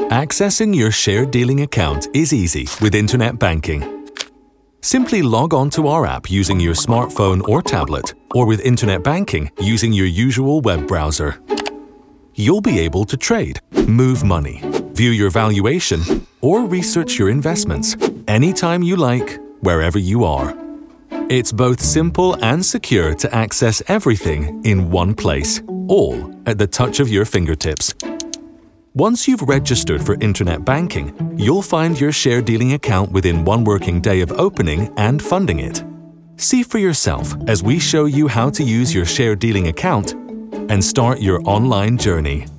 Accessing your share dealing account is easy with internet banking. Simply log on to our app using your smartphone or tablet, or with internet banking using your usual web browser. You'll be able to trade, move money, view your valuation, or research your investments anytime you like, wherever you are. It's both simple and secure to access everything in one place, all at the touch of your fingertips. Once you've registered for internet banking, you'll find your share dealing account within 1 working day of opening and funding it. See for yourself as we show you how to use your share dealing account and start your online journey.